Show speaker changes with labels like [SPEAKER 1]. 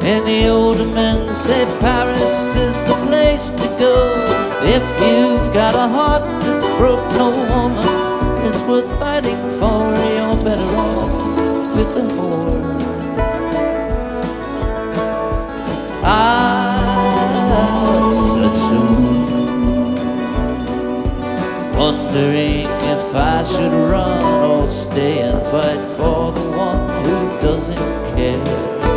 [SPEAKER 1] And the older men say Paris is the place to go. If you've got a heart that's broke, no woman is worth fighting for. You're better off with the whore. I'm such a wondering if I should run or stay and fight for the one who doesn't care.